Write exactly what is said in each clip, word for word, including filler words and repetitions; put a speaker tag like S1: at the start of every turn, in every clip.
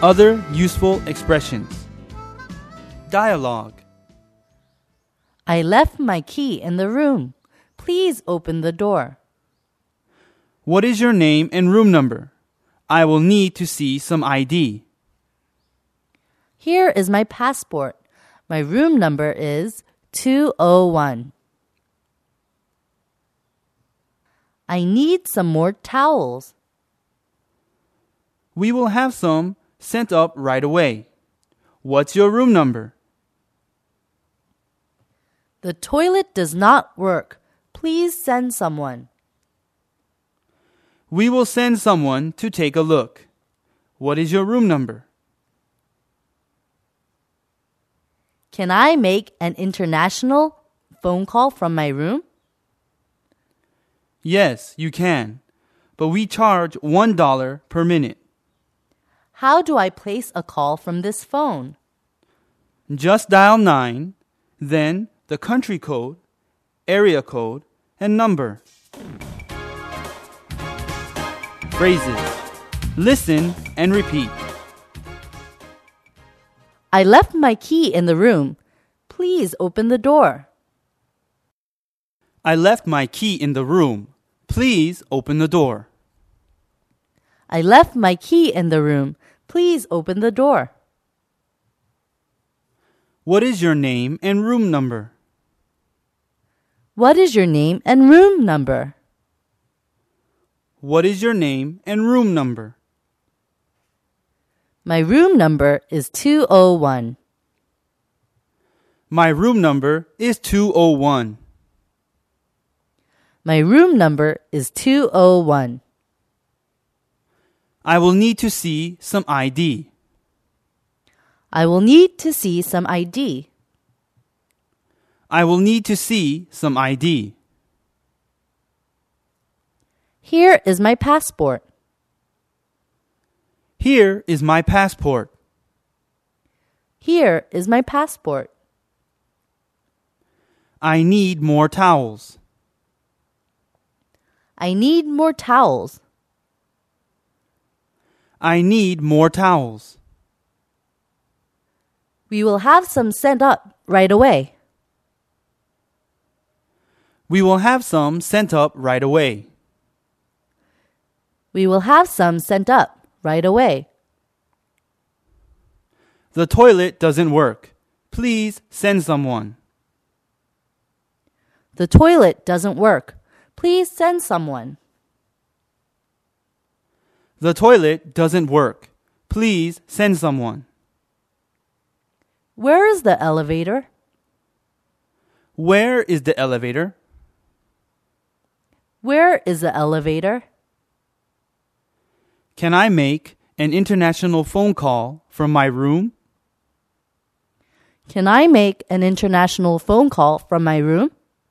S1: other useful expressions. Dialogue.
S2: I left my key in the room. Please open the door.
S1: What is your name and room number? I will need to see some I D.
S2: Here is my passport. My room number is two oh one. I need some more towels.
S1: We will have some sent up right away. What's your room number?
S2: The toilet does not work. Please send someone.
S1: We will send someone to take a look. What is your room number?
S2: Can I make an international phone call from my room?
S1: Yes, you can, but we charge one dollar per minute.
S2: How do I place a call from this phone?
S1: Just dial nine, then the country code, area code, and number. Phrases. Listen and repeat.
S2: I left my key in the room. Please open the door.
S1: I left my key in the room. Please open the door.
S2: I left my key in the room. Please open the door.
S1: What is your name and room number?
S2: What is your name and room number?
S1: What is your name and room number?
S2: My room number is two oh one.
S1: My room number is two oh one.
S2: My room number is two oh one.
S1: I will need to see some I D.
S2: I will need to see some I D.
S1: I will need to see some I D.
S2: Here is my passport.
S1: Here is my passport.
S2: Here is my passport.
S1: I need more towels.
S2: I need more towels.
S1: I need more towels.
S2: We will have some sent up right away.
S1: We will have some sent up right away.
S2: We will have some sent up right away.
S1: The toilet doesn't work. Please send someone.
S2: The toilet doesn't work. Please send someone.
S1: The toilet doesn't work. Please send someone.
S2: Where is the elevator?
S1: Where is the elevator?
S2: Where is the elevator?
S1: Can I make an international phone call from my room?
S2: Can I make an international phone call from my room?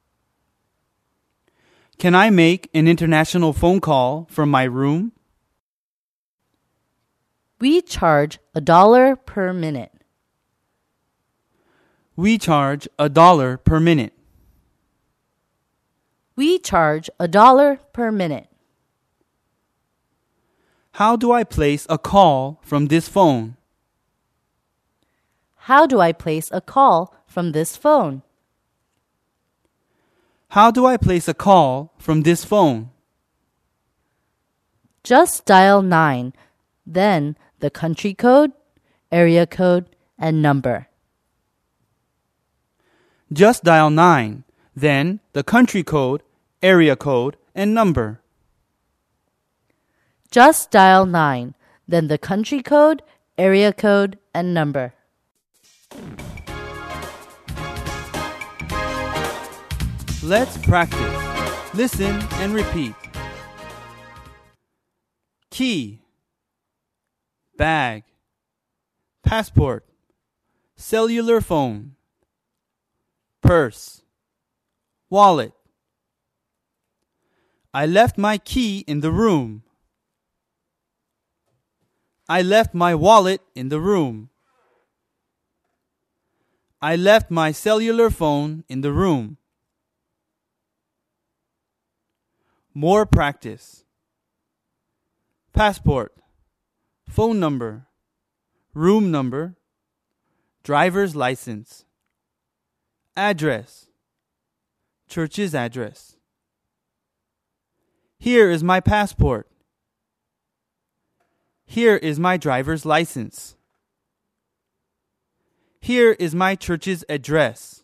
S1: Can I make an international phone call from my room?
S2: We charge a dollar per minute.
S1: We charge a dollar per minute.
S2: We charge a dollar per minute.
S1: How do I place a call from this phone?
S2: How do I place a call from this phone?
S1: How do I place a call from this phone?
S2: Just dial nine, then the country code, area code, and number.
S1: Just dial nine, then the country code, area code, and number.
S2: Just dial nine, then the country code, area code, and number.
S1: Let's practice. Listen and repeat. Key, bag, passport, cellular phone, purse, wallet. I left my key in the room. I left my wallet in the room. I left my cellular phone in the room. More practice. Passport, phone number, room number, driver's license, address, church's address. Here is my passport. Here is my driver's license. Here is my church's address.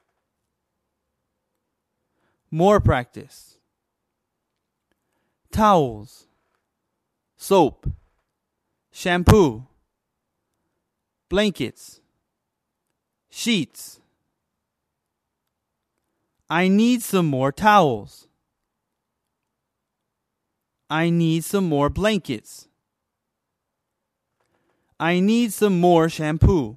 S1: More practice. Towels, soap, shampoo, blankets, sheets. I need some more towels. I need some more blankets. I need some more shampoo.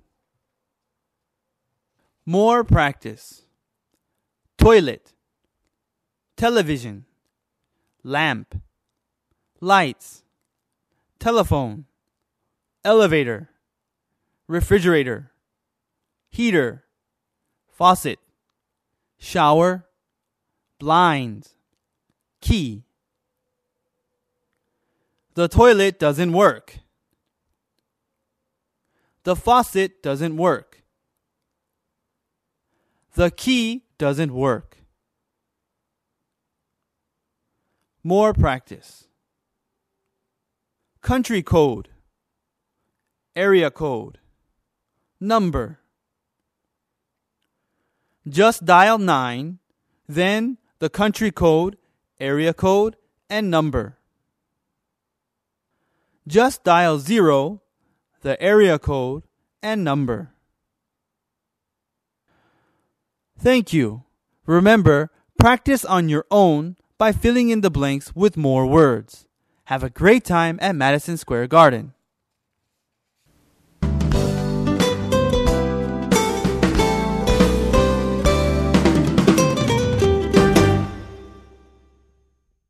S1: More practice. Toilet, television, lamp, lights, telephone, elevator, refrigerator, heater, faucet, shower, blinds, key. The toilet doesn't work. The faucet doesn't work. The key doesn't work. More practice. Country code, area code, number. Just dial nine, then the country code, area code, and number. Just dial zero, the area code, and number. Thank you. Remember, practice on your own by filling in the blanks with more words. Have a great time at Madison Square Garden.